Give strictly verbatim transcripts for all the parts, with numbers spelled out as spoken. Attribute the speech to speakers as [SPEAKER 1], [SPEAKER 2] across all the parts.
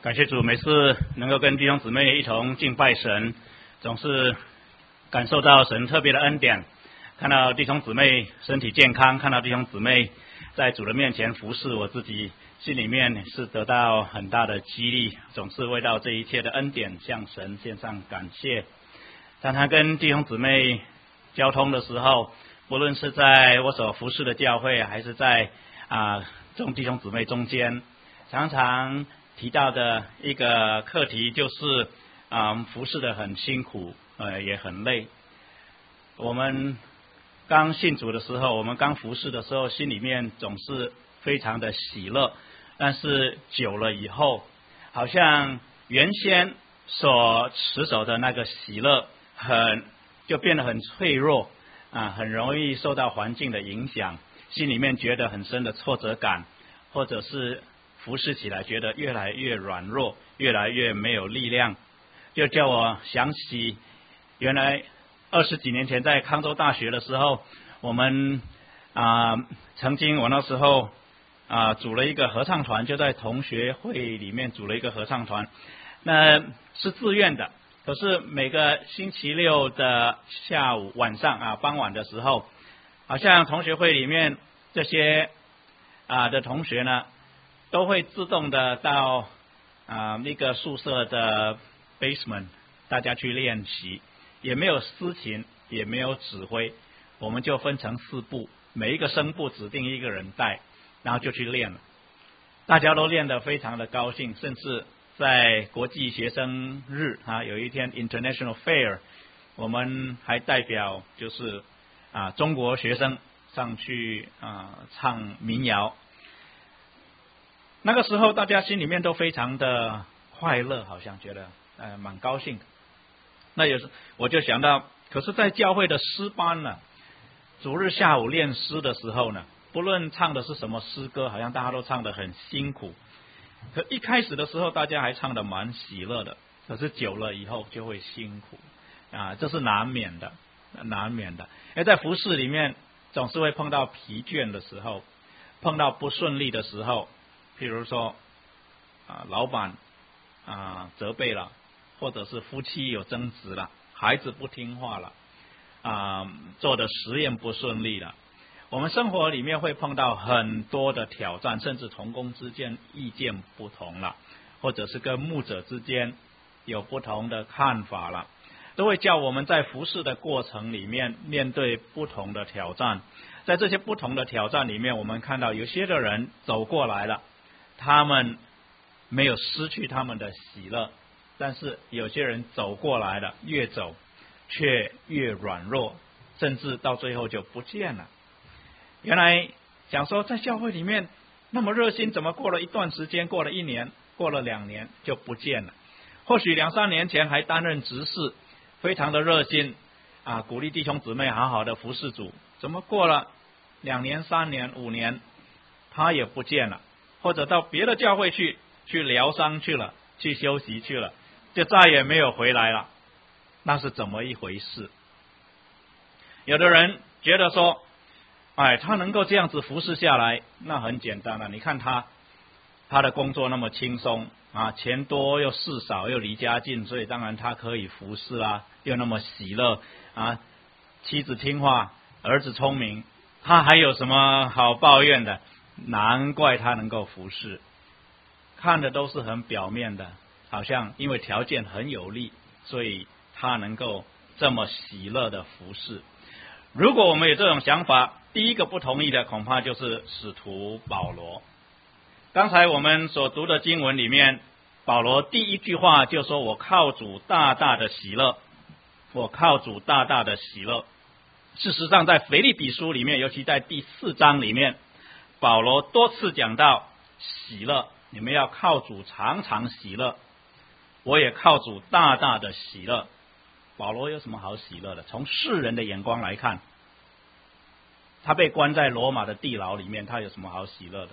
[SPEAKER 1] 感谢主，每次能够跟弟兄姊妹一同敬拜神，总是感受到神特别的恩典。看到弟兄姊妹身体健康，看到弟兄姊妹在主的面前服侍，我自己心里面是得到很大的激励，总是为到这一切的恩典向神献上感谢。当他跟弟兄姊妹交通的时候，不论是在我所服侍的教会，还是在啊众弟兄姊妹中间，常常提到的一个课题就是啊服侍的很辛苦，呃也很累。我们刚信主的时候，我们刚服侍的时候，心里面总是非常的喜乐，但是久了以后，好像原先所持守的那个喜乐很就变得很脆弱啊，很容易受到环境的影响，心里面觉得很深的挫折感，或者是服侍起来觉得越来越软弱，越来越没有力量，就叫我想起原来二十几年前在康州大学的时候，我们啊、呃、曾经我那时候啊、呃、组了一个合唱团，就在同学会里面组了一个合唱团，那是自愿的，可是每个星期六的下午晚上啊傍晚的时候，好像同学会里面这些啊的同学呢，都会自动的到啊那个宿舍的 basement， 大家去练习，也没有司琴，也没有指挥，我们就分成四部，每一个声部指定一个人带，然后就去练了。大家都练得非常的高兴，甚至在国际学生日啊，有一天 International Fair， 我们还代表就是啊中国学生上去啊唱民谣。那个时候大家心里面都非常的快乐，好像觉得呃蛮高兴的。那有时我就想到，可是在教会的诗班呢，主日下午练诗的时候呢，不论唱的是什么诗歌，好像大家都唱得很辛苦。可一开始的时候大家还唱得蛮喜乐的，可是久了以后就会辛苦啊，这是难免的，难免的。而在服事里面总是会碰到疲倦的时候，碰到不顺利的时候，譬如说啊老板啊责备了，或者是夫妻有争执了，孩子不听话了，啊做的实验不顺利了。我们生活里面会碰到很多的挑战，甚至同工之间意见不同了，或者是跟牧者之间有不同的看法了，都会叫我们在服事的过程里面面对不同的挑战。在这些不同的挑战里面，我们看到有些的人走过来了，他们没有失去他们的喜乐，但是有些人走过来了，越走却越软弱，甚至到最后就不见了。原来想说在教会里面那么热心，怎么过了一段时间，过了一年，过了两年就不见了。或许两三年前还担任执事，非常的热心啊，鼓励弟兄姊妹好好的服侍主，怎么过了两年三年五年他也不见了，或者到别的教会去去疗伤去了，去休息去了，就再也没有回来了。那是怎么一回事？有的人觉得说，哎，他能够这样子服侍下来，那很简单了。你看他，他的工作那么轻松啊，钱多又事少又离家近，所以当然他可以服侍啦，又那么喜乐啊，妻子听话，儿子聪明，他还有什么好抱怨的？难怪他能够服侍。看的都是很表面的，好像因为条件很有利，所以他能够这么喜乐的服侍。如果我们有这种想法，第一个不同意的恐怕就是使徒保罗。刚才我们所读的经文里面，保罗第一句话就说，我靠主大大的喜乐，我靠主大大的喜乐。事实上在腓立比书里面，尤其在第四章里面，保罗多次讲到喜乐，你们要靠主常常喜乐，我也靠主大大的喜乐。保罗有什么好喜乐的？从世人的眼光来看，他被关在罗马的地牢里面，他有什么好喜乐的？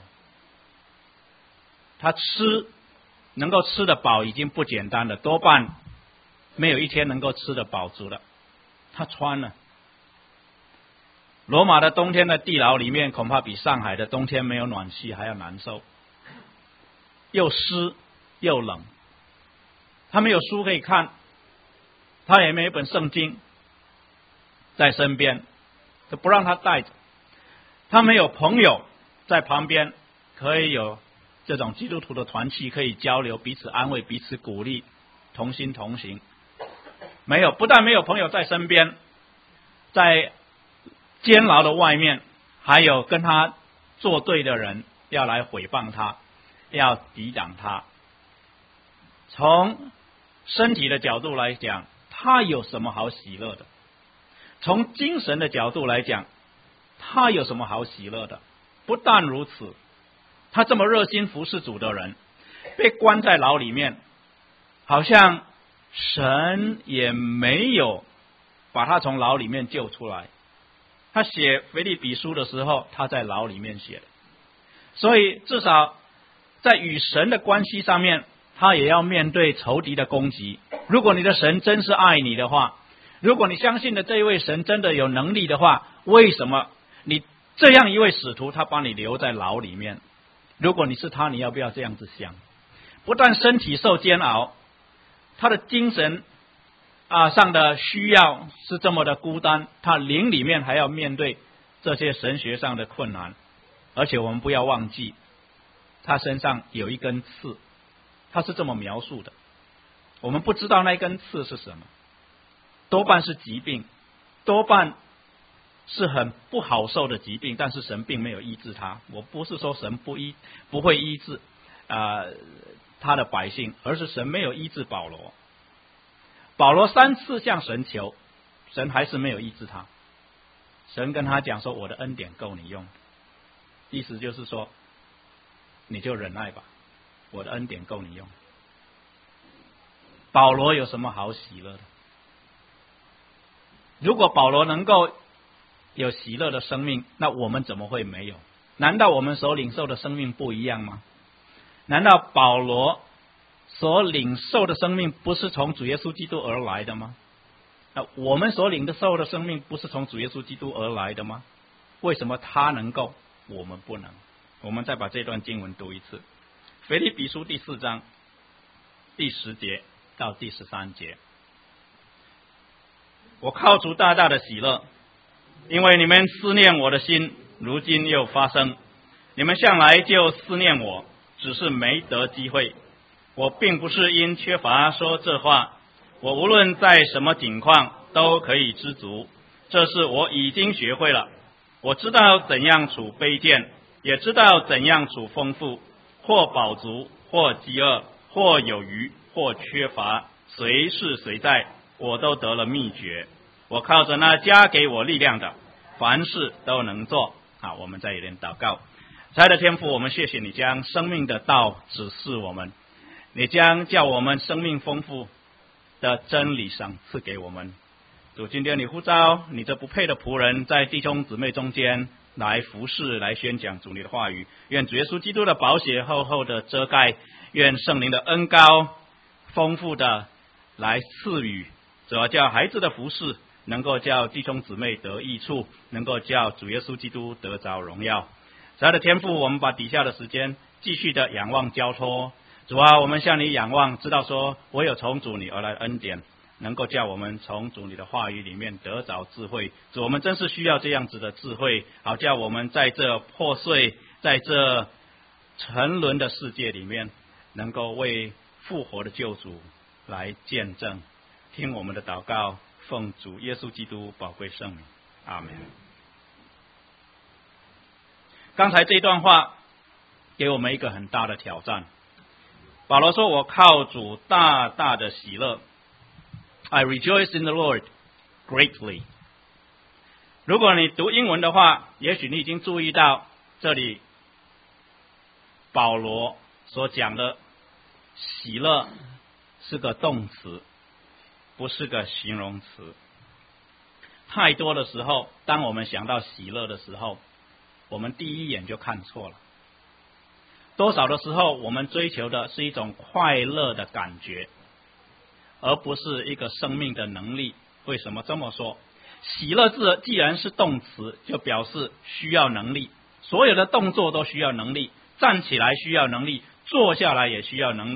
[SPEAKER 1] 他吃能够吃得饱已经不简单了，多半没有一天能够吃得饱足了。他穿了罗马的冬天的地牢里面，恐怕比上海的冬天没有暖气还要难受，又湿又冷，他没有书可以看，他也没有一本圣经在身边，就不让他带着。他没有朋友在旁边，可以有这种基督徒的团契，可以交流，彼此安慰，彼此鼓励，同心同行。没有，不但没有朋友在身边，在监牢的外面，还有跟他作对的人要来毁谤他，要抵挡他。从身体的角度来讲，他有什么好喜乐的？从精神的角度来讲，他有什么好喜乐的？不但如此，他这么热心服侍主的人，被关在牢里面，好像神也没有把他从牢里面救出来。他写腓立比书的时候，他在牢里面写的，所以至少在与神的关系上面，他也要面对仇敌的攻击。如果你的神真是爱你的话，如果你相信的这一位神真的有能力的话，为什么你这样一位使徒，他把你留在牢里面？如果你是他，你要不要这样子想？不但身体受煎熬，他的精神啊上的需要是这么的孤单，他灵里面还要面对这些神学上的困难。而且我们不要忘记，他身上有一根刺，他是这么描述的。我们不知道那根刺是什么，多半是疾病，多半是很不好受的疾病，但是神并没有医治他。我不是说神不医不会医治啊、呃、他的百姓，而是神没有医治保罗。保罗三次向神求，神还是没有医治他。神跟他讲说，我的恩典够你用，意思就是说你就忍耐吧，我的恩典够你用。保罗有什么好喜乐的？如果保罗能够有喜乐的生命，那我们怎么会没有？难道我们所领受的生命不一样吗？难道保罗所领受的生命不是从主耶稣基督而来的吗？那我们所领受的生命不是从主耶稣基督而来的吗？为什么他能够，我们不能？我们再把这段经文读一次，腓立比书第四章第十节到第十三节。我靠主大大的喜乐，因为你们思念我的心，如今又发生。你们向来就思念我，只是没得机会。我并不是因缺乏说这话，我无论在什么境况都可以知足，这是我已经学会了。我知道怎样处卑贱，也知道怎样处丰富，或饱足，或饥饿，或有余，或缺乏，随是随在，我都得了秘诀。我靠着那加给我力量的，凡事都能做。好，我们再一遍祷告。亲爱的天父，我们谢谢你将生命的道指示我们，你将叫我们生命丰富的真理赏赐给我们。主，今天你呼召你这不配的仆人，在弟兄姊妹中间来服侍，来宣讲主你的话语。愿主耶稣基督的宝血厚厚的遮盖，愿圣灵的恩膏丰富的来赐予，主要叫孩子的服侍能够叫弟兄姊妹得益处，能够叫主耶稣基督得着荣耀。主爱的天父，我们把底下的时间继续的仰望交托。主啊，我们向你仰望，知道说唯有从主你而来的恩典，能够叫我们从主你的话语里面得着智慧。主，我们真是需要这样子的智慧，好叫我们在这破碎，在这沉沦的世界里面，能够为复活的救主来见证。听我们的祷告，奉主耶稣基督宝贵圣名，阿们。刚才这段话给我们一个很大的挑战。保罗说，我靠主大大的喜乐， I rejoice in the Lord greatly。 如果你读英文的话，也许你已经注意到这里保罗所讲的喜乐是个动词，不是个形容词。太多的时候，当我们想到喜乐的时候，我们第一眼就看错了。多少的时候，我们追求的是一种快乐的感觉，而不是一个生命的能力。为什么这么说？喜乐字既然是动词，就表示需要能力，所有的动作都需要能力，站起来需要能力，坐下来也需要能力，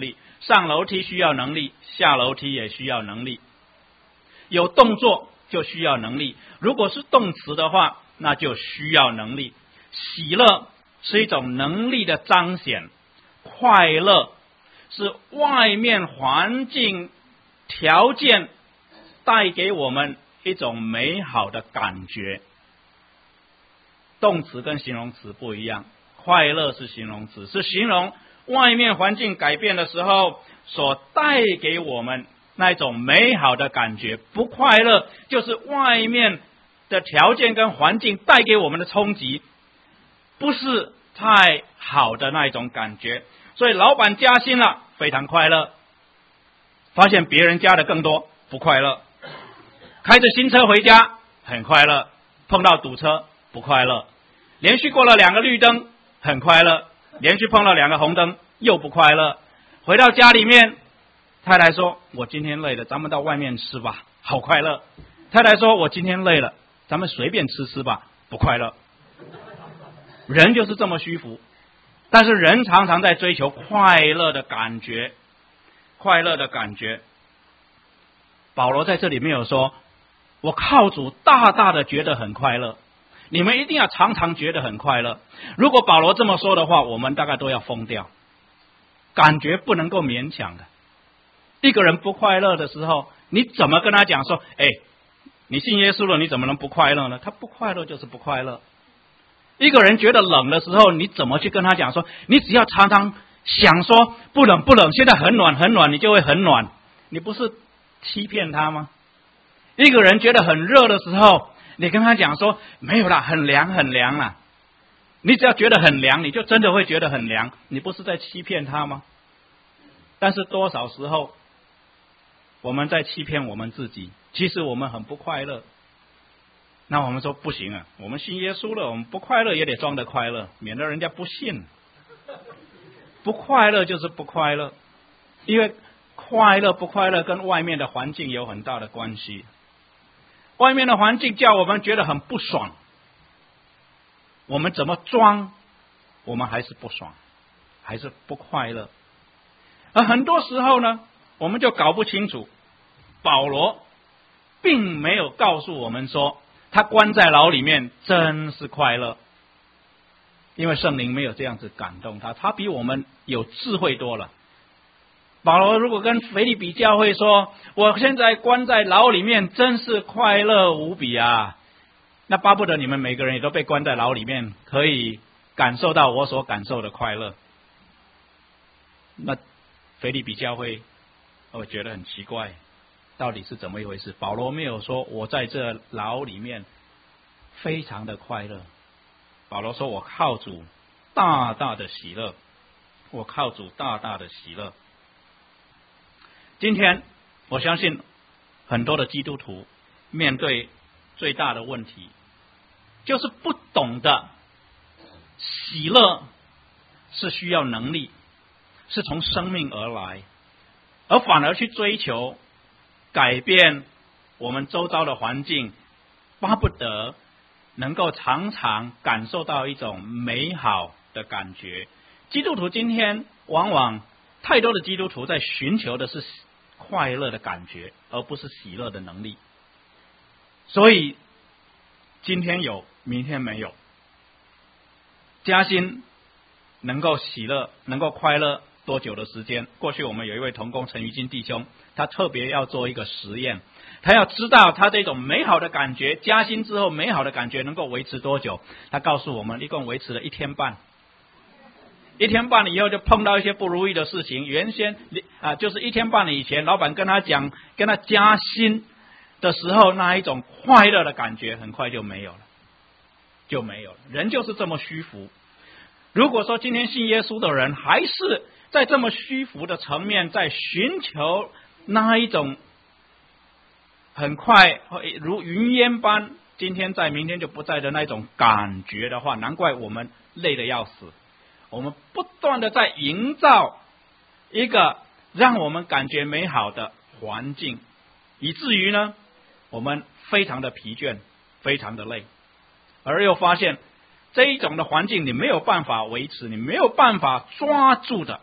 [SPEAKER 1] 上楼梯需要能力，下楼梯也需要能力。有动作就需要能力，如果是动词的话，那就需要能力。喜乐是一种能力的彰显，快乐是外面环境条件带给我们一种美好的感觉。动词跟形容词不一样，快乐是形容词，是形容外面环境改变的时候所带给我们那一种美好的感觉。不快乐就是外面的条件跟环境带给我们的冲击，不是太好的那一种感觉。所以老板加薪了，非常快乐，发现别人加的更多，不快乐。开着新车回家，很快乐，碰到堵车，不快乐。连续过了两个绿灯，很快乐，连续碰了两个红灯，又不快乐。回到家里面，太太说，我今天累了，咱们到外面吃吧，好快乐。太太说，我今天累了，咱们随便吃吃吧，不快乐。人就是这么虚浮，但是人常常在追求快乐的感觉，快乐的感觉。保罗在这里没有说，我靠主大大的觉得很快乐，你们一定要常常觉得很快乐。如果保罗这么说的话，我们大概都要疯掉。感觉不能够勉强的。一个人不快乐的时候，你怎么跟他讲说，哎，你信耶稣了，你怎么能不快乐呢？他不快乐就是不快乐。一个人觉得冷的时候，你怎么去跟他讲说，你只要常常想说不冷不冷，现在很暖很暖，你就会很暖，你不是欺骗他吗？一个人觉得很热的时候，你跟他讲说没有啦，很凉很凉啦，你只要觉得很凉，你就真的会觉得很凉，你不是在欺骗他吗？但是多少时候我们在欺骗我们自己，其实我们很不快乐。那我们说不行啊，我们信耶稣了，我们不快乐也得装得快乐，免得人家不信。不快乐就是不快乐，因为快乐不快乐跟外面的环境有很大的关系。外面的环境叫我们觉得很不爽，我们怎么装，我们还是不爽，还是不快乐。而很多时候呢，我们就搞不清楚，保罗并没有告诉我们说他关在牢里面真是快乐，因为圣灵没有这样子感动他，他比我们有智慧多了。保罗如果跟腓立比教会说，我现在关在牢里面真是快乐无比啊，那巴不得你们每个人也都被关在牢里面，可以感受到我所感受的快乐。那腓立比教会我觉得很奇怪，到底是怎么一回事？保罗没有说我在这牢里面非常的快乐，保罗说我靠主大大的喜乐，我靠主大大的喜乐。今天我相信很多的基督徒面对最大的问题，就是不懂得喜乐是需要能力，是从生命而来，而反而去追求改变我们周遭的环境，巴不得能够常常感受到一种美好的感觉。基督徒今天往往太多的基督徒在寻求的是快乐的感觉，而不是喜乐的能力。所以今天有，明天没有。加薪能够喜乐，能够快乐多久的时间？过去我们有一位同工陈于金弟兄，他特别要做一个实验，他要知道他这种美好的感觉，加薪之后美好的感觉能够维持多久。他告诉我们，一共维持了一天半。一天半以后就碰到一些不如意的事情。原先啊，就是一天半以前，老板跟他讲，跟他加薪的时候，那一种快乐的感觉很快就没有了，就没有了。人就是这么虚浮。如果说今天信耶稣的人还是在这么虚浮的层面，在寻求那一种很快如云烟般今天在明天就不在的那种感觉的话，难怪我们累得要死。我们不断的在营造一个让我们感觉美好的环境，以至于呢，我们非常的疲倦，非常的累，而又发现这一种的环境你没有办法维持，你没有办法抓住的，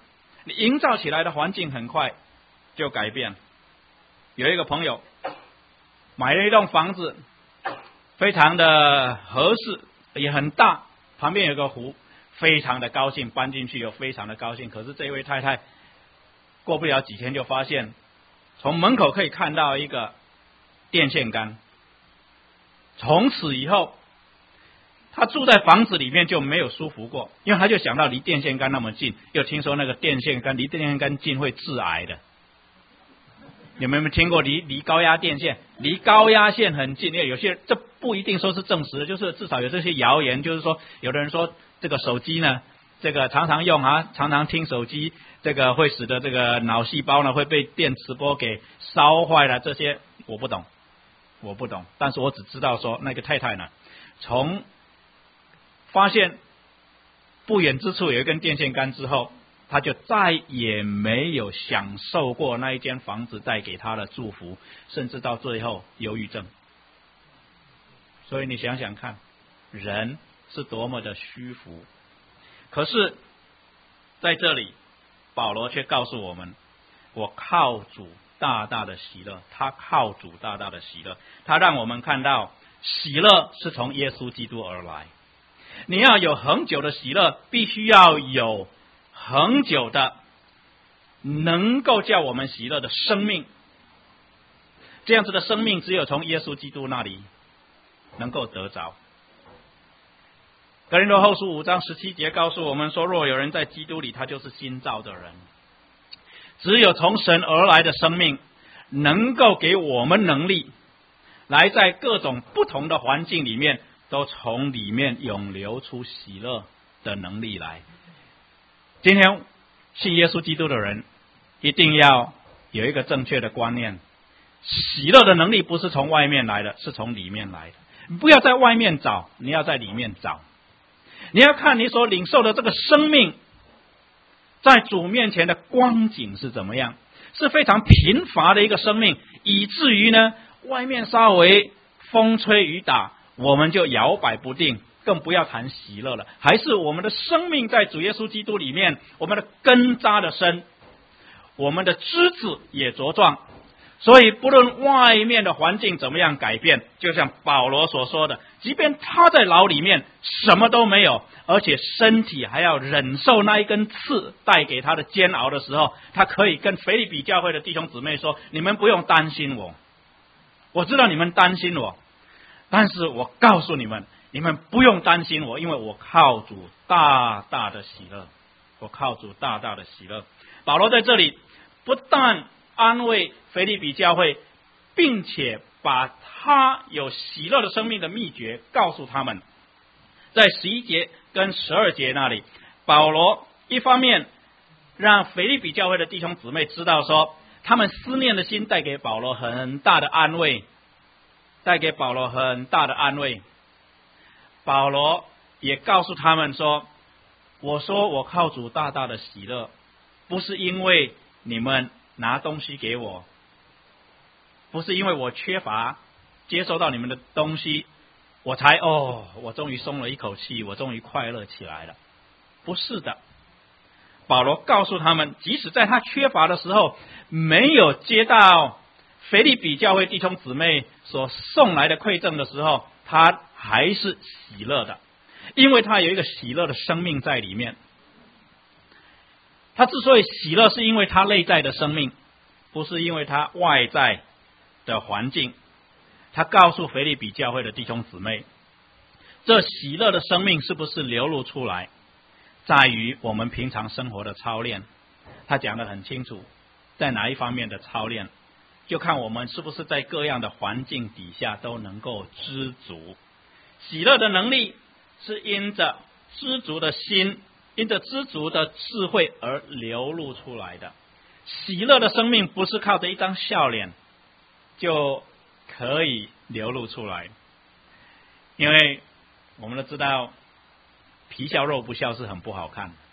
[SPEAKER 1] 你营造起来的环境很快就改变。有一个朋友买了一栋房子，非常的合适，也很大，旁边有个湖，非常的高兴，搬进去又非常的高兴。可是这位太太过不了几天就发现，从门口可以看到一个电线杆，从此以后他住在房子里面就没有舒服过，因为他就想到离电线杆那么近，又听说那个电线杆离电线杆近会致癌的。你们有没有听过离离高压电线离高压线很近？因为有些这不一定说是证实的，就是至少有这些谣言，就是说有的人说这个手机呢，这个常常用啊，常常听手机，这个会使得这个脑细胞呢会被电磁波给烧坏了。这些我不懂，我不懂，但是我只知道说那个太太呢，从发现不远之处有一根电线杆之后，他就再也没有享受过那一间房子带给他的祝福，甚至到最后忧郁症。所以你想想看，人是多么的虚浮。可是在这里保罗却告诉我们，我靠主大大的喜乐，他靠主大大的喜乐，他让我们看到喜乐是从耶稣基督而来。你要有恒久的喜乐，必须要有恒久的能够叫我们喜乐的生命。这样子的生命只有从耶稣基督那里能够得着。哥林多后书五章十七节告诉我们说，若有人在基督里，他就是新造的人。只有从神而来的生命能够给我们能力，来在各种不同的环境里面都从里面涌流出喜乐的能力来。今天信耶稣基督的人一定要有一个正确的观念，喜乐的能力不是从外面来的，是从里面来的。你不要在外面找，你要在里面找。你要看你所领受的这个生命在主面前的光景是怎么样，是非常贫乏的一个生命，以至于呢外面稍微风吹雨打我们就摇摆不定，更不要谈喜乐了。还是我们的生命在主耶稣基督里面，我们的根扎的深，我们的枝子也茁壮。所以不论外面的环境怎么样改变，就像保罗所说的，即便他在牢里面什么都没有，而且身体还要忍受那一根刺带给他的煎熬的时候，他可以跟腓立比教会的弟兄姊妹说，你们不用担心我，我知道你们担心我，但是我告诉你们，你们不用担心我，因为我靠主大大的喜乐，我靠主大大的喜乐。保罗在这里不但安慰腓立比教会，并且把他有喜乐的生命的秘诀告诉他们。在十一节跟十二节那里，保罗一方面让腓立比教会的弟兄姊妹知道说，他们思念的心带给保罗很大的安慰，带给保罗很大的安慰。保罗也告诉他们说，我说我靠主大大的喜乐，不是因为你们拿东西给我，不是因为我缺乏接收到你们的东西，我才哦，我终于松了一口气，我终于快乐起来了。不是的，保罗告诉他们，即使在他缺乏的时候，没有接到腓立比教会弟兄姊妹所送来的馈赠的时候，他还是喜乐的，因为他有一个喜乐的生命在里面。他之所以喜乐，是因为他内在的生命，不是因为他外在的环境。他告诉腓立比教会的弟兄姊妹，这喜乐的生命是不是流露出来，在于我们平常生活的操练。他讲得很清楚，在哪一方面的操练，就看我们是不是在各样的环境底下都能够知足。喜乐的能力是因着知足的心，因着知足的智慧而流露出来的。喜乐的生命不是靠着一张笑脸就可以流露出来，因为我们都知道皮笑肉不笑是很不好看的。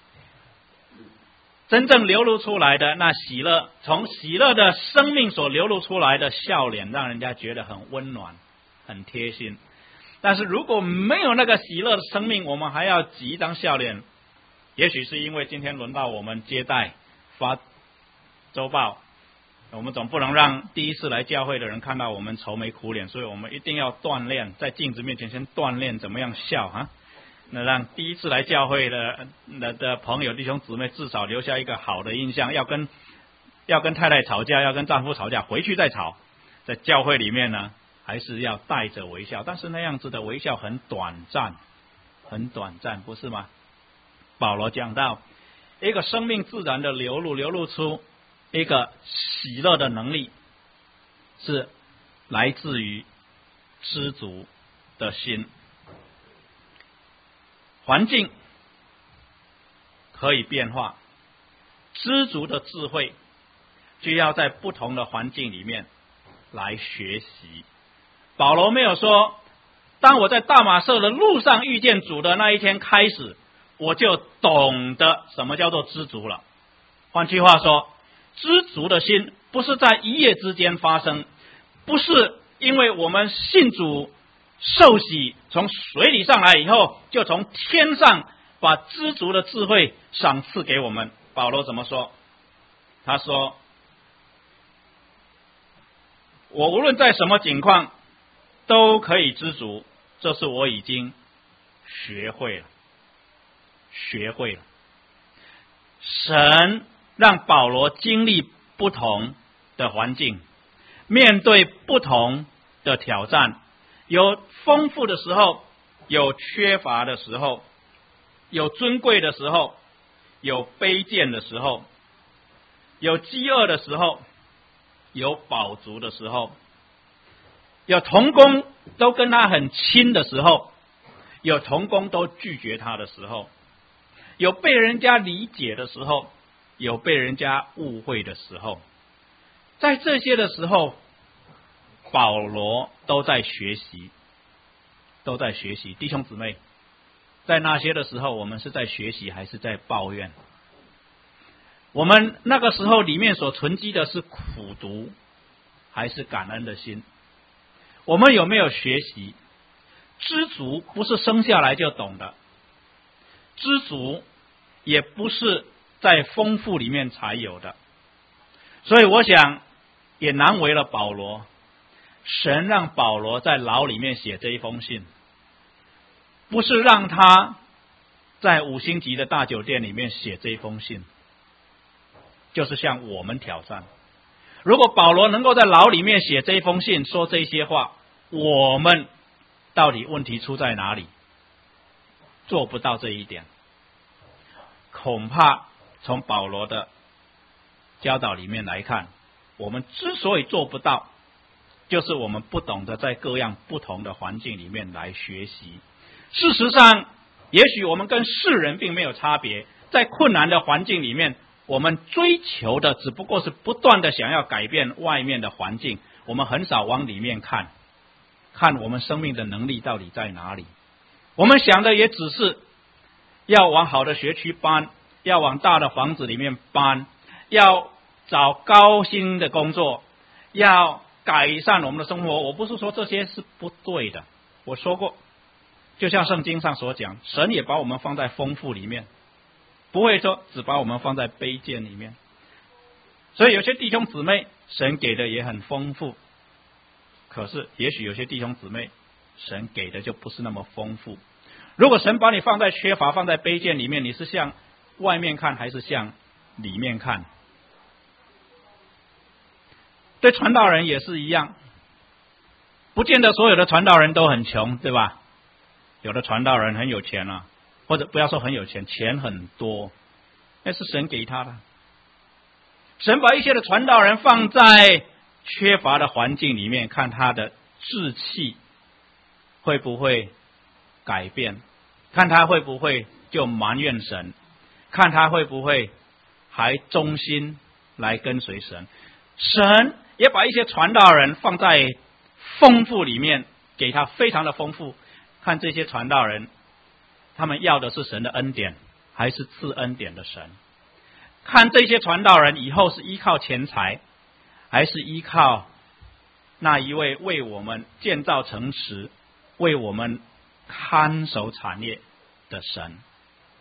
[SPEAKER 1] 真正流露出来的那喜乐，从喜乐的生命所流露出来的笑脸，让人家觉得很温暖很贴心。但是如果没有那个喜乐的生命，我们还要挤一张笑脸， 也许是因为今天轮到我们接待发周报，我们总不能让第一次来教会的人看到我们愁眉苦脸，所以我们一定要锻炼，在镜子面前先锻炼怎么样笑啊，那让第一次来教会的的的朋友弟兄姊妹至少留下一个好的印象。要跟要跟太太吵架，要跟丈夫吵架，回去再吵，在教会里面呢，还是要带着微笑，但是那样子的微笑很短暂，很短暂，不是吗？保罗讲到一个生命自然的流露，流露出一个喜乐的能力，是来自于知足的心。环境可以变化，知足的智慧就要在不同的环境里面来学习。保罗没有说，当我在大马色的路上遇见主的那一天开始，我就懂得什么叫做知足了。换句话说，知足的心不是在一夜之间发生，不是因为我们信主受洗从水里上来以后，就从天上把知足的智慧赏赐给我们。保罗怎么说？他说，我无论在什么境况都可以知足，这是我已经学会了学会了。神让保罗经历不同的环境，面对不同的挑战，有丰富的时候，有缺乏的时候，有尊贵的时候，有卑贱的时候，有饥饿的时候，有饱足的时候，有同工都跟他很亲的时候，有同工都拒绝他的时候，有被人家理解的时候，有被人家误会的时候。在这些的时候，保罗都在学习，都在学习。弟兄姊妹，在那些的时候，我们是在学习还是在抱怨？我们那个时候里面所存积的是苦毒还是感恩的心？我们有没有学习？知足不是生下来就懂的，知足也不是在丰富里面才有的。所以我想也难为了保罗，神让保罗在牢里面写这一封信，不是让他在五星级的大酒店里面写这一封信，就是向我们挑战。如果保罗能够在牢里面写这一封信，说这些话，我们到底问题出在哪里？做不到这一点，恐怕从保罗的教导里面来看，我们之所以做不到，就是我们不懂得在各样不同的环境里面来学习。事实上，也许我们跟世人并没有差别，在困难的环境里面，我们追求的只不过是不断的想要改变外面的环境，我们很少往里面看，看我们生命的能力到底在哪里。我们想的也只是要往好的学区搬，要往大的房子里面搬，要找高薪的工作，要改善我们的生活。我不是说这些是不对的，我说过，就像圣经上所讲，神也把我们放在丰富里面，不会说只把我们放在卑贱里面。所以有些弟兄姊妹神给的也很丰富，可是也许有些弟兄姊妹神给的就不是那么丰富。如果神把你放在缺乏，放在卑贱里面，你是向外面看还是向里面看？对传道人也是一样，不见得所有的传道人都很穷，对吧？有的传道人很有钱啊，或者不要说很有钱，钱很多，那是神给他的。神把一些的传道人放在缺乏的环境里面，看他的志气会不会改变，看他会不会就埋怨神，看他会不会还忠心来跟随神。神也把一些传道人放在丰富里面，给他非常的丰富，看这些传道人他们要的是神的恩典还是赐恩典的神，看这些传道人以后是依靠钱财还是依靠那一位为我们建造城池为我们看守产业的神。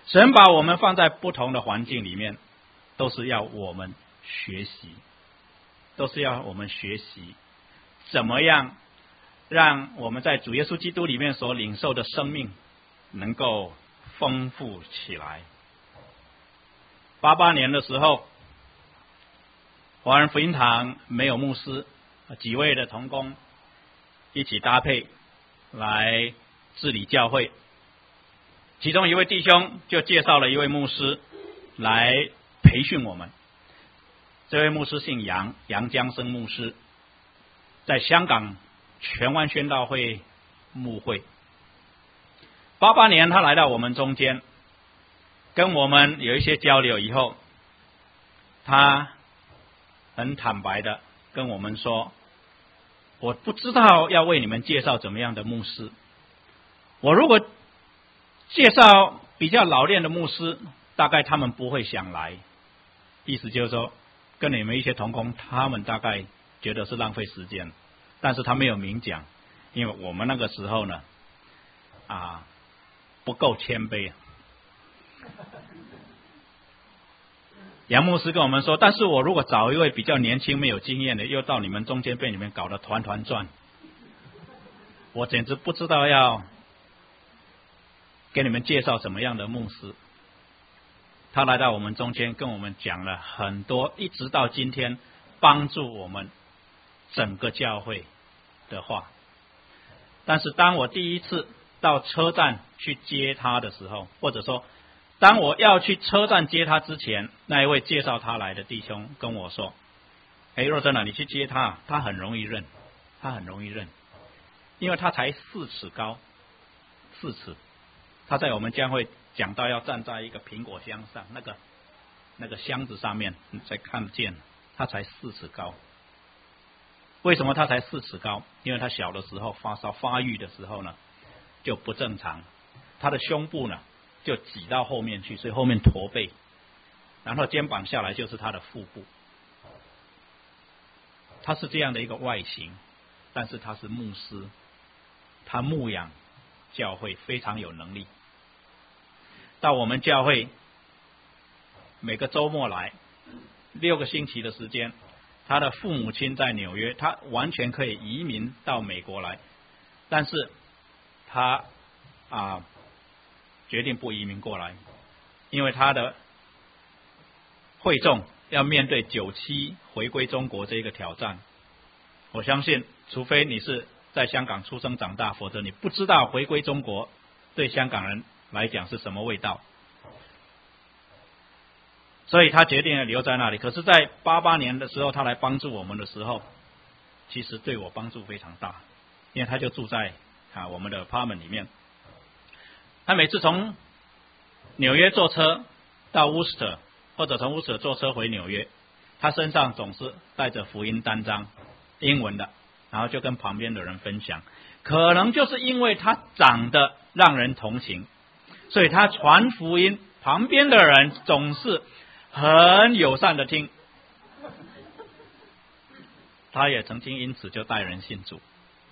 [SPEAKER 1] 神把我们放在不同的环境里面，都是要我们学习，都是要我们学习怎么样让我们在主耶稣基督里面所领受的生命能够丰富起来。八八年的时候，华人福音堂没有牧师，几位的同工一起搭配来治理教会，其中一位弟兄就介绍了一位牧师来培训我们。这位牧师姓杨，杨江生牧师，在香港荃湾宣道会牧会。八八年他来到我们中间，跟我们有一些交流以后，他很坦白的跟我们说，我不知道要为你们介绍怎么样的牧师，我如果介绍比较老练的牧师，大概他们不会想来，意思就是说跟你们一些同工，他们大概觉得是浪费时间，但是他没有明讲，因为我们那个时候呢啊不够谦卑。杨牧师跟我们说，但是我如果找一位比较年轻没有经验的，又到你们中间被你们搞得团团转，我简直不知道要给你们介绍什么样的牧师。他来到我们中间，跟我们讲了很多一直到今天帮助我们整个教会的话。但是当我第一次到车站去接他的时候，或者说当我要去车站接他之前，那一位介绍他来的弟兄跟我说，哎，若真啊，你去接他，他很容易认，他很容易认，因为他才四尺高，四尺。他在我们将会讲到要站在一个苹果箱上，那个那个箱子上面，你才看见他才四尺高。为什么他才四尺高？因为他小的时候发烧发育的时候呢就不正常，他的胸部呢就挤到后面去，所以后面驼背，然后肩膀下来就是他的腹部。他是这样的一个外形，但是他是牧师，他牧养教会非常有能力。到我们教会每个周末来六个星期的时间，他的父母亲在纽约，他完全可以移民到美国来，但是他啊决定不移民过来，因为他的会众要面对九七回归中国这一个挑战。我相信除非你是在香港出生长大，否则你不知道回归中国对香港人来讲是什么味道。所以他决定要留在那里。可是在八八年的时候他来帮助我们的时候，其实对我帮助非常大，因为他就住在啊我们的 apartment 里面。他每次从纽约坐车到 Worcester， 或者从 Worcester 坐车回纽约，他身上总是带着福音单张，英文的，然后就跟旁边的人分享。可能就是因为他长得让人同情，所以他传福音，旁边的人总是很友善的听。他也曾经因此就带人信主。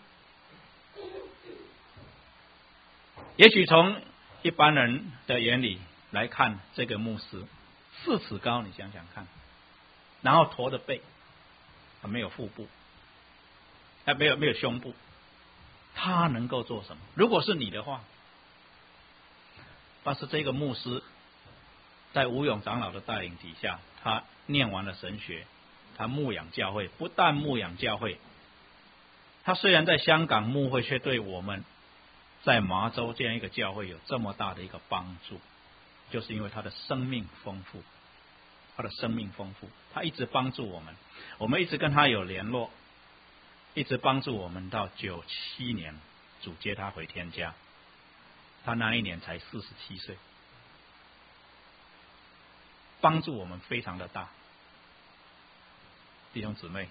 [SPEAKER 1] 也许从一般人的眼里来看，这个牧师四尺高，你想想看，然后驼着背，没有腹部，没有没有胸部，他能够做什么？如果是你的话，但是这个牧师在吴勇长老的带领底下，他念完了神学，他牧养教会，不但牧养教会，他虽然在香港牧会，却对我们在麻州这样一个教会有这么大的一个帮助，就是因为他的生命丰富，他的生命丰富，他一直帮助我们，我们一直跟他有联络，一直帮助我们到九七年主接他回天家，他那一年才四十七岁，帮助我们非常的大。弟兄姊妹，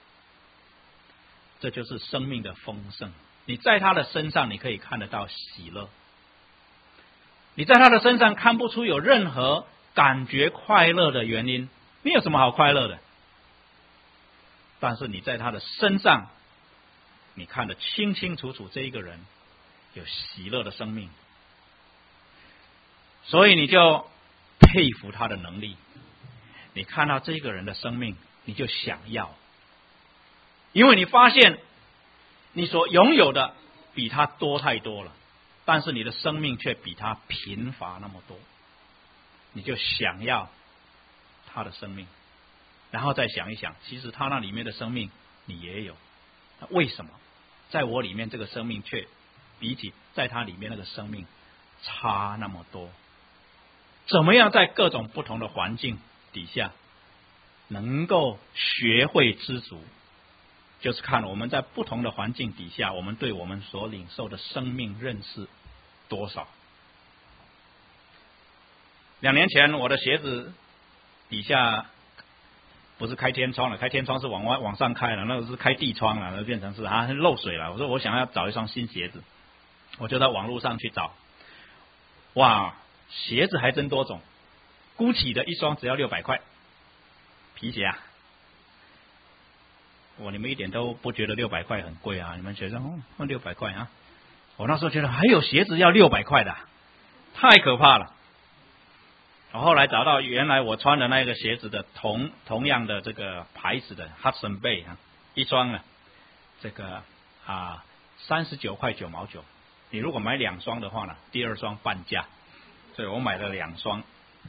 [SPEAKER 1] 这就是生命的丰盛。你在他的身上你可以看得到喜乐，你在他的身上看不出有任何感觉快乐的原因，你有什么好快乐的？但是你在他的身上你看得清清楚楚，这一个人有喜乐的生命。 所以你就佩服他的能力。你看到这个人的生命，你就想要，因为你发现你所拥有的比他多太多了，但是你的生命却比他贫乏那么多，你就想要他的生命，然后再想一想，其实他那里面的生命你也有，那为什么在我里面这个生命却比起在他里面那个生命差那么多？怎么样在各种不同的环境底下能够学会知足，就是看我们在不同的环境底下，我们对我们所领受的生命认识多少。两年前我的鞋子底下不是开天窗了，开天窗是往外往上开了，那个是开地窗了，那变成是啊漏水了。我说我想要找一双新鞋子，我就在网络上去找，哇，鞋子还真多种。GUCCI的一双只要六百块，皮鞋啊，我你们一点都不觉得六百块很贵啊？你们觉得哦，六百块啊？我那时候觉得还有鞋子要六百块的、啊，太可怕了。我后来找到原来我穿的那个鞋子的同同样的这个牌子的 Hudson Bay 啊，一双呢，这个啊三十九块九毛九。你如果买两双的话呢，第二双半价，所以我买了两双。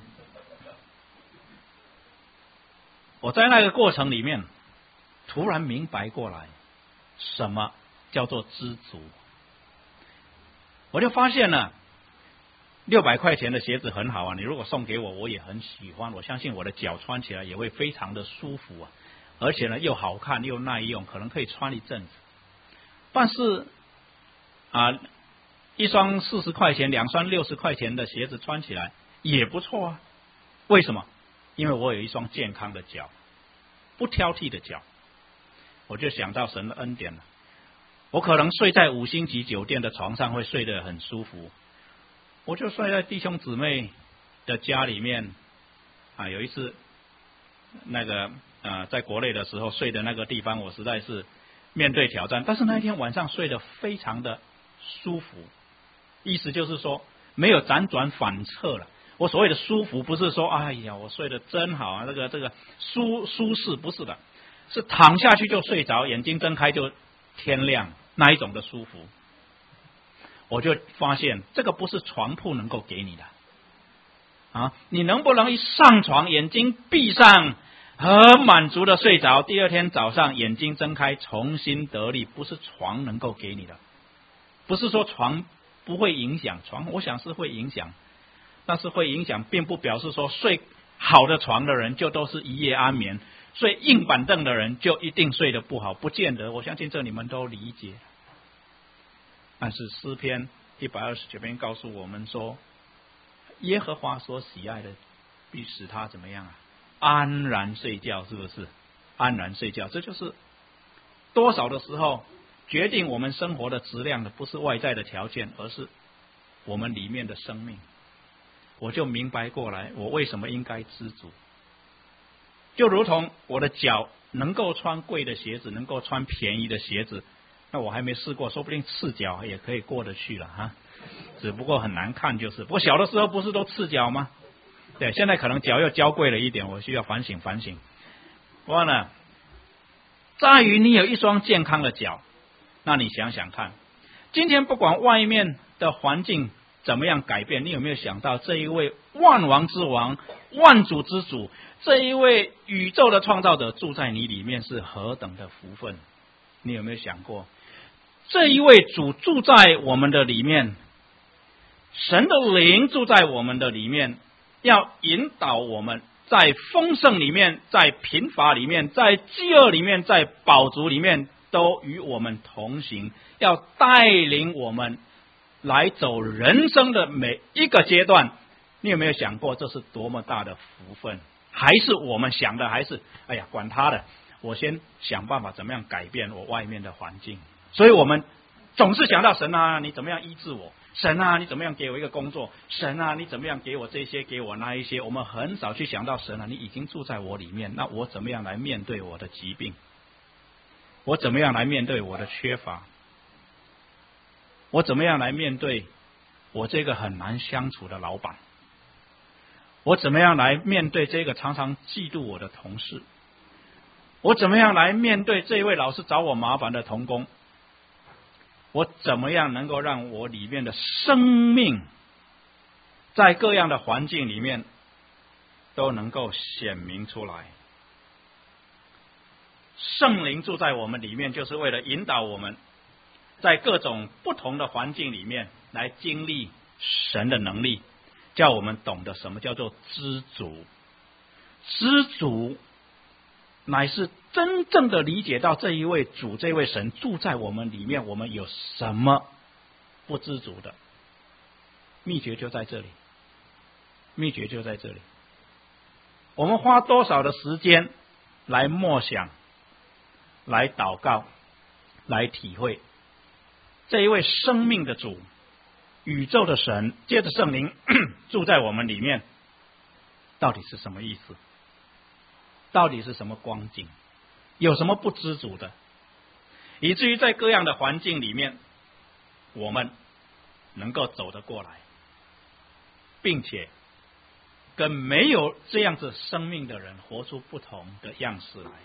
[SPEAKER 1] 我在那个过程里面，突然明白过来，什么叫做知足。我就发现了，六百块钱的鞋子很好啊，你如果送给我，我也很喜欢。我相信我的脚穿起来也会非常的舒服啊，而且呢又好看又耐用，可能可以穿一阵子。但是啊，一双四十块钱，两双六十块钱的鞋子穿起来也不错啊。为什么？因为我有一双健康的脚，不挑剔的脚。我就想到神的恩典了。我可能睡在五星级酒店的床上会睡得很舒服，我就睡在弟兄姊妹的家里面啊。有一次那个呃，在国内的时候睡的那个地方，我实在是面对挑战，但是那一天晚上睡得非常的舒服。意思就是说没有辗转反侧了。我所谓的舒服，不是说哎呀我睡得真好啊，这个这个舒舒适，不是的，是躺下去就睡着，眼睛睁开就天亮那一种的舒服。我就发现这个不是床铺能够给你的啊！你能不能一上床眼睛闭上，很满足的睡着，第二天早上眼睛睁开重新得力，不是床能够给你的。不是说床不会影响，床我想是会影响，但是会影响并不表示说睡好的床的人就都是一夜安眠，睡硬板凳的人就一定睡得不好，不见得。我相信这你们都理解。但是诗篇一百二十九篇告诉我们说，耶和华所喜爱的必使他怎么样啊？安然睡觉，是不是？安然睡觉，这就是多少的时候决定我们生活的质量的，不是外在的条件，而是我们里面的生命。我就明白过来，我为什么应该知足。就如同我的脚能够穿贵的鞋子，能够穿便宜的鞋子，那我还没试过，说不定赤脚也可以过得去了哈，只不过很难看就是。不过小的时候不是都赤脚吗？对，现在可能脚又娇贵了一点，我需要反省反省。不过呢，在于你有一双健康的脚，那你想想看，今天不管外面的环境怎么样改变，你有没有想到这一位万王之王、万主之主，这一位宇宙的创造者住在你里面是何等的福分？你有没有想过，这一位主住在我们的里面，神的灵住在我们的里面，要引导我们在丰盛里面，在贫乏里面，在饥饿里面，在饱足里面都与我们同行，要带领我们来走人生的每一个阶段。你有没有想过这是多么大的福分？还是我们想的还是哎呀管他的，我先想办法怎么样改变我外面的环境。所以我们总是想到神啊你怎么样医治我，神啊你怎么样给我一个工作，神啊你怎么样给我这些给我那一些。我们很少去想到神啊你已经住在我里面，那我怎么样来面对我的疾病，我怎么样来面对我的缺乏，我怎么样来面对我这个很难相处的老板。 我怎么样来面对这个常常嫉妒我的同事？我怎么样来面对这一位老是找我麻烦的同工？我怎么样能够让我里面的生命在各样的环境里面都能够显明出来？圣灵住在我们里面，就是为了引导我们在各种不同的环境里面来经历神的能力，叫我们懂得什么叫做知足。知足乃是真正的理解到这一位主，这位神住在我们里面，我们有什么不知足的？秘诀就在这里，秘诀就在这里。我们花多少的时间来默想，来祷告，来体会这一位生命的主，宇宙的神，借着圣灵住在我们里面，到底是什么意思？到底是什么光景？有什么不知足的？以至于在各样的环境里面，我们能够走得过来，并且跟没有这样子生命的人活出不同的样式来。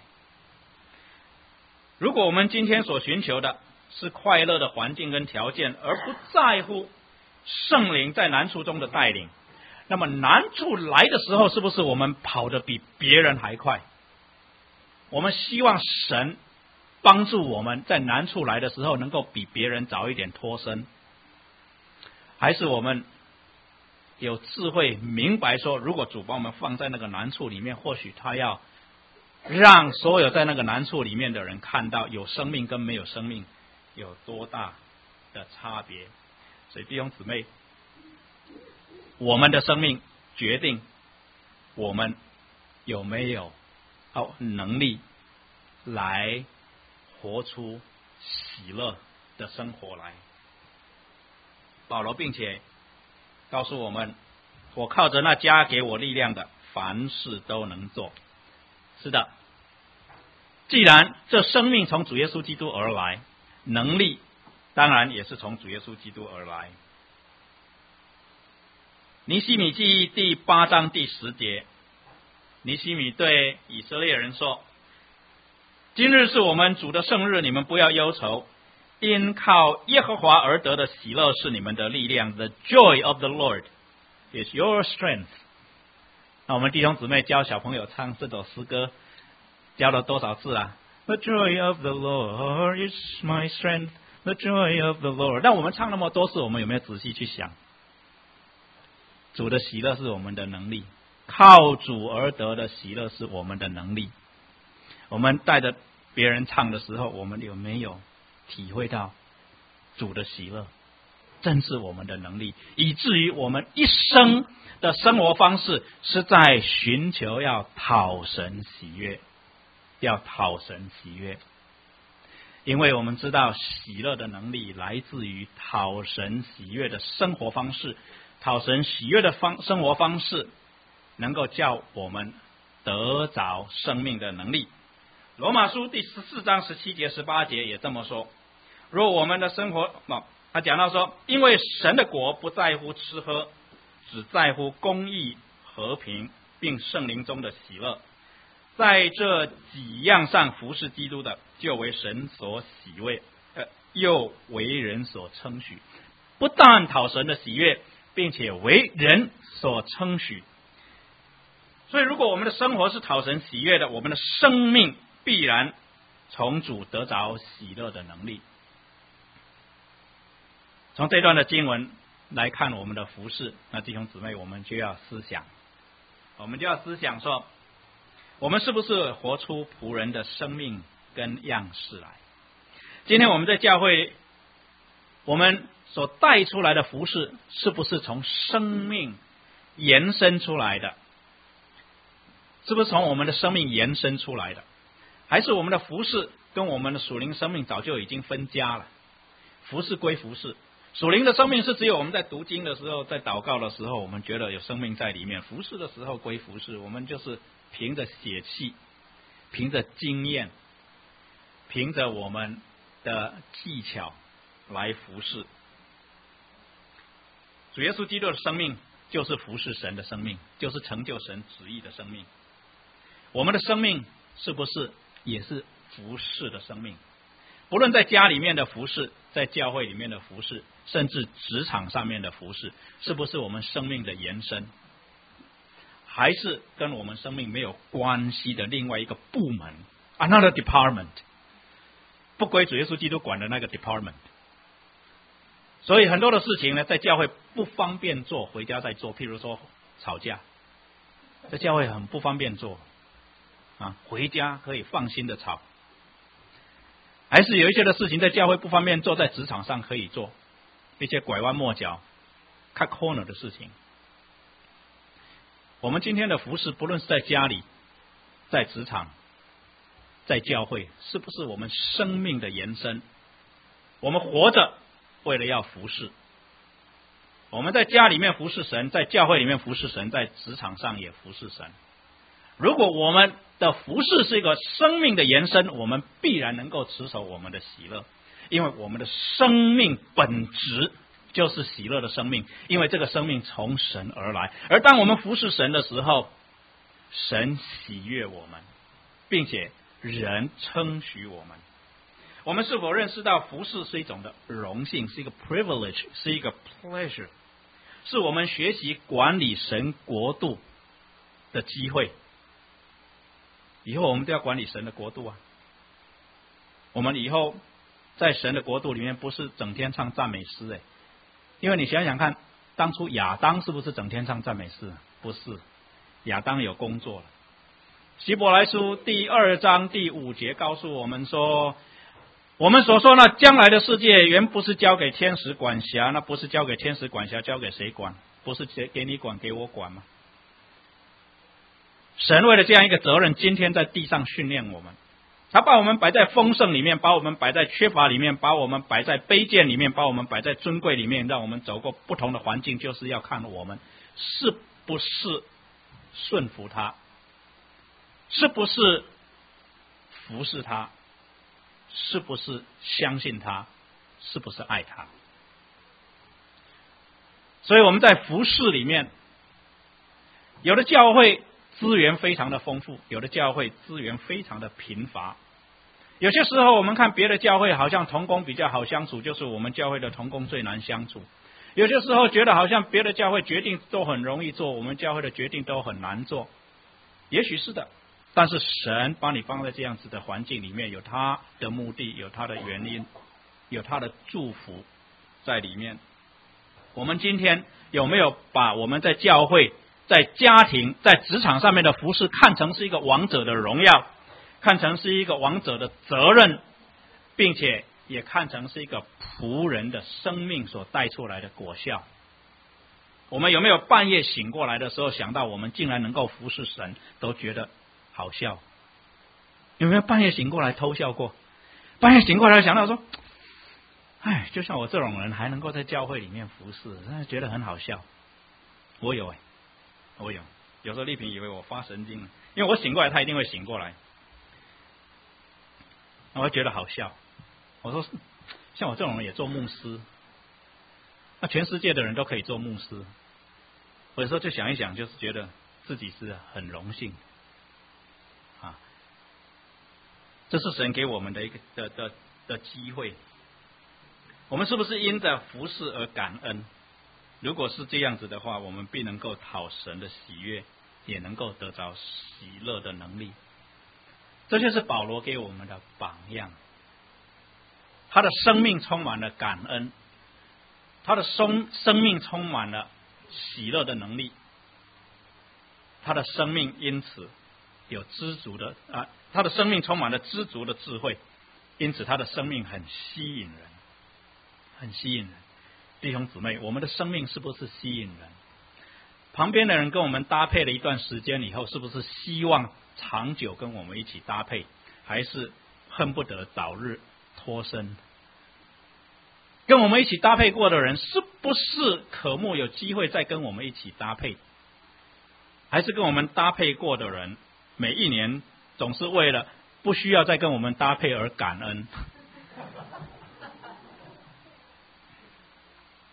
[SPEAKER 1] 如果我们今天所寻求的是快乐的环境跟条件，而不在乎圣灵在难处中的带领，那么难处来的时候，是不是我们跑得比别人还快？我们希望神帮助我们在难处来的时候能够比别人早一点脱身，还是我们有智慧明白说，如果主把我们放在那个难处里面，或许他要让所有在那个难处里面的人看到有生命跟没有生命有多大的差别。所以弟兄姊妹，我们的生命决定我们有没有哦能力来活出喜乐的生活来。保罗并且告诉我们，我靠着那加给我力量的，凡事都能做。是的，既然这生命从主耶稣基督而来，能力当然也是从主耶稣基督而来。尼希米记第八章第十节，尼希米对以色列人说，今日是我们主的圣日，你们不要忧愁，因靠耶和华而得的喜乐是你们的力量。 The joy of the Lord is your strength。 那我们弟兄姊妹教小朋友唱这首诗歌教了多少次啊？ The joy of the Lord is my strength, the joy of the Lord。 但我们唱那么多次，我们有没有仔细去想，主的喜乐是我们的能力，靠主而得的喜乐是我们的能力。我们带着别人唱的时候，我们有没有体会到主的喜乐正是我们的能力，以至于我们一生的生活方式是在寻求要讨神喜悦，要讨神喜悦。因为我们知道喜乐的能力来自于讨神喜悦的生活方式，讨神喜悦的方生活方式能够叫我们得着生命的能力。罗马书第十四章十七节十八节也这么说，若我们的生活、哦、他讲到说，因为神的国不在乎吃喝，只在乎公义、和平并圣灵中的喜乐，在这几样上服侍基督的，就为神所喜悦、呃、又为人所称许。不但讨神的喜悦，并且为人所称许。所以如果我们的生活是讨神喜悦的，我们的生命必然从主得着喜乐的能力。从这段的经文来看我们的服事，那弟兄姊妹，我们就要思想，我们就要思想说，我们是不是活出仆人的生命跟样式来？今天我们在教会，我们所带出来的服事，是不是从生命延伸出来的？是不是从我们的生命延伸出来的？还是我们的服事跟我们的属灵生命早就已经分家了？服事归服事，属灵的生命是只有我们在读经的时候，在祷告的时候，我们觉得有生命在里面。服事的时候归服事，我们就是凭着血气，凭着经验，凭着我们的技巧来服事。主耶稣基督的生命就是服侍神的生命，就是成就神旨意的生命。我们的生命是不是也是服侍的生命？不论在家里面的服侍，在教会里面的服侍，甚至职场上面的服侍，是不是我们生命的延伸？还是跟我们生命没有关系的另外一个部门 ，another department， 不归主耶稣基督管的那个 department。所以很多的事情呢，在教会不方便做，回家再做。譬如说吵架，在教会很不方便做啊，回家可以放心的吵。还是有一些的事情在教会不方便做，在职场上可以做，一些拐弯抹角、cut corner 的事情。我们今天的服事，不论是在家里、在职场、在教会，是不是我们生命的延伸？我们活着为了要服事，我们在家里面服侍神，在教会里面服侍神，在职场上也服侍神。如果我们的服事是一个生命的延伸，我们必然能够持守我们的喜乐，因为我们的生命本质就是喜乐的生命，因为这个生命从神而来。而当我们服侍神的时候，神喜悦我们，并且人称许我们。我们是否认识到服侍是一种的荣幸，是一个 privilege， 是一个 pleasure， 是我们学习管理神国度的机会。以后我们都要管理神的国度啊！我们以后在神的国度里面，不是整天唱赞美诗哎，因为你想想看，当初亚当是不是整天唱赞美诗？不是，亚当有工作了。希伯来书第二章第五节告诉我们说，我们所说呢，将来的世界原不是交给天使管辖，那不是交给天使管辖，交给谁管？不是给你管，给我管吗？神为了这样一个责任，今天在地上训练我们，他把我们摆在丰盛里面，把我们摆在缺乏里面，把我们摆在卑贱里面，把我们摆在尊贵里面，让我们走过不同的环境，就是要看我们是不是顺服他，是不是服侍他，是不是相信他，是不是爱他。所以我们在服侍里面，有的教会资源非常的丰富，有的教会资源非常的贫乏。有些时候我们看别的教会好像同工比较好相处，就是我们教会的同工最难相处。有些时候觉得好像别的教会决定都很容易做，我们教会的决定都很难做。也许是的，但是神把你放在这样子的环境里面，有他的目的，有他的原因，有他的祝福在里面。我们今天有没有把我们在教会、在家庭、在职场上面的服事看成是一个王者的荣耀，看成是一个王者的责任，并且也看成是一个仆人的生命所带出来的果效？我们有没有半夜醒过来的时候想到我们竟然能够服侍神，都觉得好笑？有没有半夜醒过来偷笑过？半夜醒过来想到说，哎，就像我这种人还能够在教会里面服侍，真的觉得很好笑。我有哎、欸，我有。有时候丽萍以为我发神经了，因为我醒过来，她一定会醒过来，我会觉得好笑。我说，像我这种人也做牧师，那全世界的人都可以做牧师。我有时候就想一想，就是觉得自己是很荣幸啊，这是神给我们的一个的的的机会。我们是不是因着服侍而感恩？如果是这样子的话，我们必能够讨神的喜悦，也能够得着喜乐的能力。这就是保罗给我们的榜样。他的生命充满了感恩，他的生生命充满了喜乐的能力，他的生命因此有知足的啊，他的生命充满了知足的智慧，因此他的生命很吸引人，很吸引人。弟兄姊妹，我们的生命是不是吸引人？旁边的人跟我们搭配了一段时间以后，是不是希望长久跟我们一起搭配，还是恨不得早日脱身？跟我们一起搭配过的人，是不是渴慕有机会再跟我们一起搭配？还是跟我们搭配过的人，每一年总是为了不需要再跟我们搭配而感恩？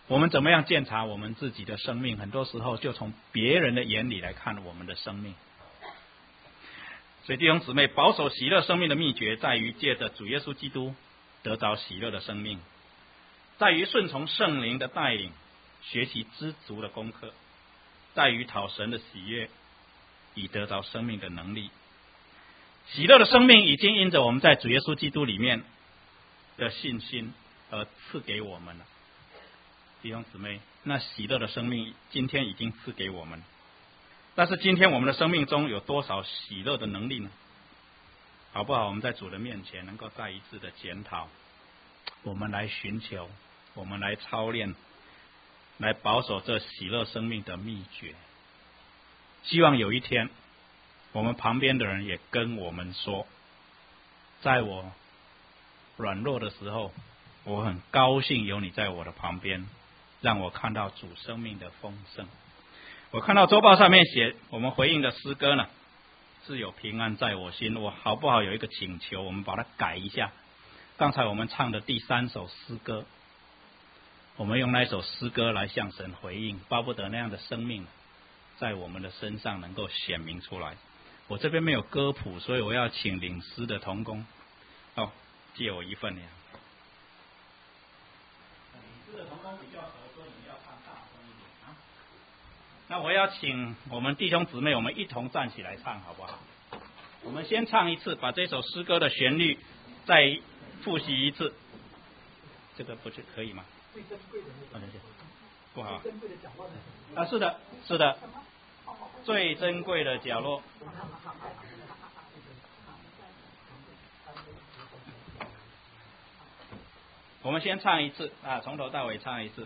[SPEAKER 1] 我们怎么样鉴察我们自己的生命？很多时候就从别人的眼里来看我们的生命。所以弟兄姊妹，保守喜乐生命的秘诀在于借着主耶稣基督得着喜乐的生命，在于顺从圣灵的带领，学习知足的功课，在于讨神的喜悦，以得着生命的能力。喜乐的生命已经因着我们在主耶稣基督里面的信心而赐给我们了。弟兄姊妹，那喜乐的生命今天已经赐给我们，但是今天我们的生命中有多少喜乐的能力呢？好不好？我们在主的面前能够再一次的检讨，我们来寻求，我们来操练，来保守这喜乐生命的秘诀。希望有一天我们旁边的人也跟我们说，在我软弱的时候，我很高兴有你在我的旁边，让我看到主生命的丰盛。我看到周报上面写我们回应的诗歌呢，是有平安在我心。我好不好有一个请求，我们把它改一下。刚才我们唱的第三首诗歌，我们用那一首诗歌来向神回应，巴不得那样的生命在我们的身上能够显明出来。我这边没有歌谱，所以我要请领诗的同工哦，借我一份呀。领诗的同工比较熟，所以你要唱大声一点啊。那我要请我们弟兄姊妹，我们一同站起来唱，好不好？我们先唱一次，把这首诗歌的旋律再复习一次。这个不是可以吗？最珍贵的那个，不好啊，是的，是的，最珍贵的角落。我们先唱一次啊，从头到尾唱一次。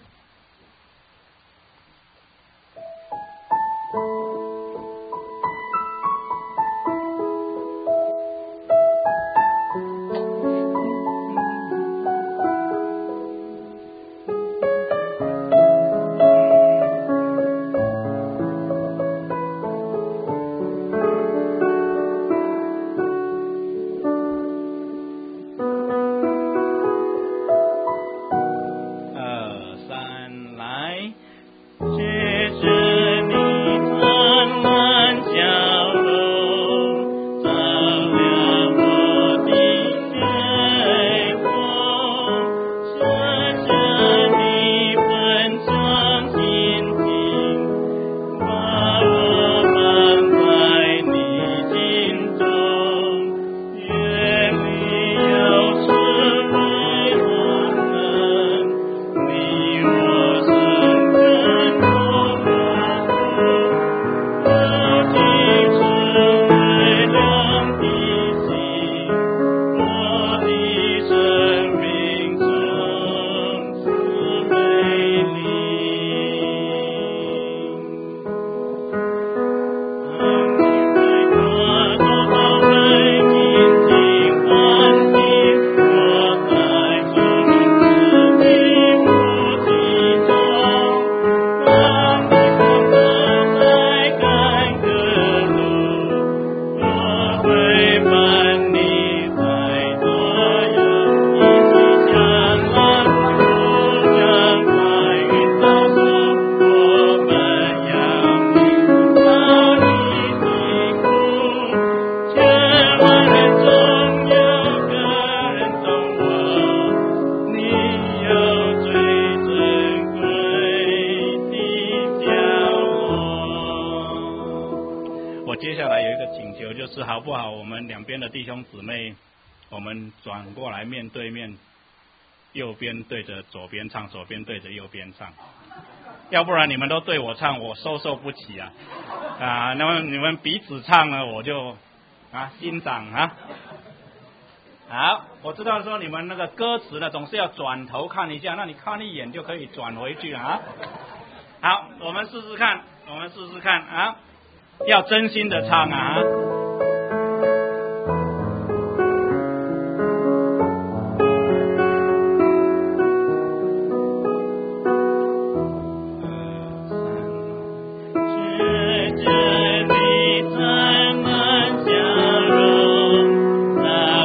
[SPEAKER 1] 我们转过来面对面，右边对着左边唱，左边对着右边唱，要不然你们都对我唱，我收受不起啊！啊，那么你们彼此唱呢，我就啊欣赏啊。好，我知道说你们那个歌词呢，总是要转头看一下，那你看一眼就可以转回去了啊。好，我们试试看，我们试试看啊，要真心的唱啊。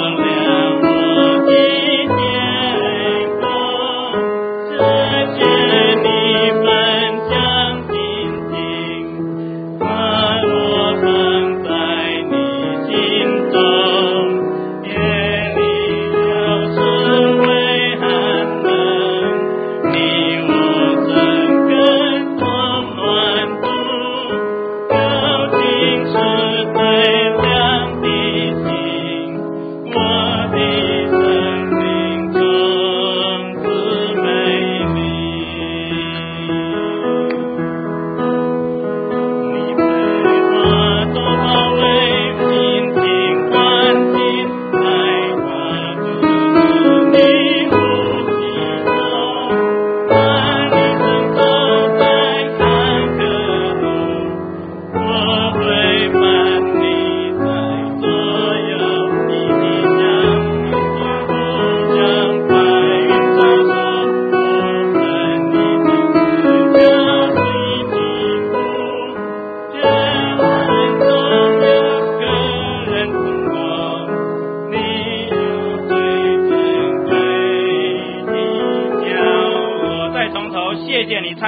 [SPEAKER 2] Yeah.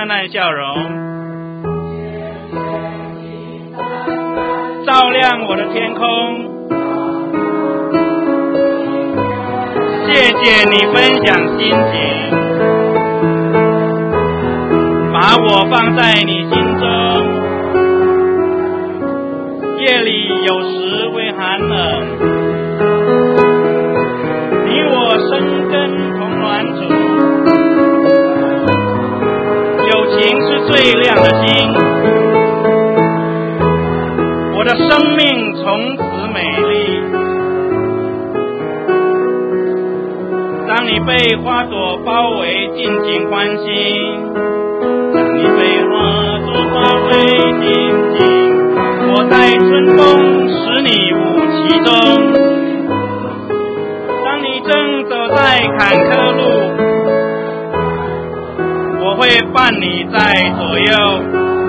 [SPEAKER 1] 灿烂笑容，照亮我的天空。谢谢你分享心情，把我放在你心中。夜里有时会寒冷，你我生根同暖处。友情是最亮的星，我的生命从此美丽。当你被花朵包围，尽情欢欣。当你被花朵包围，尽情。我在春风使你舞其中。当你正走在坎坷路，我会伴你在左右，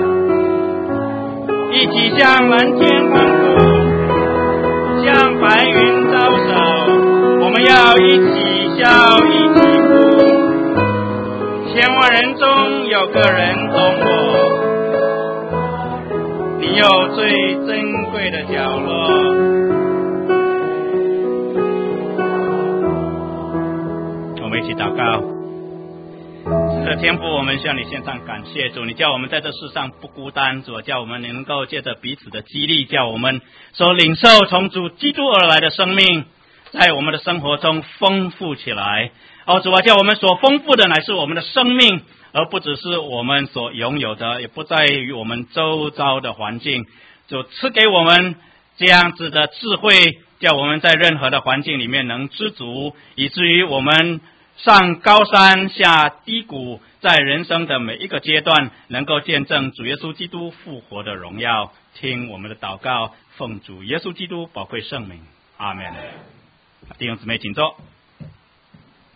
[SPEAKER 1] 一起向蓝天欢呼，向白云招手。我们要一起笑，一起哭。千万人中有个人懂我，你有最珍贵的角落。我们一起祷告。是的，天父，我们向你献上感谢。主，你叫我们在这世上不孤单，主，叫我们能够借着彼此的激励，叫我们所领受从主基督而来的生命，在我们的生活中丰富起来。哦，主啊，叫我们所丰富的乃是我们的生命，而不只是我们所拥有的，也不在于我们周遭的环境。主赐给我们这样子的智慧，叫我们在任何的环境里面能知足，以至于我们上高山下低谷，在人生的每一个阶段能够见证主耶稣基督复活的荣耀。听我们的祷告，奉主耶稣基督宝贵圣名，阿们。弟兄姊妹请坐。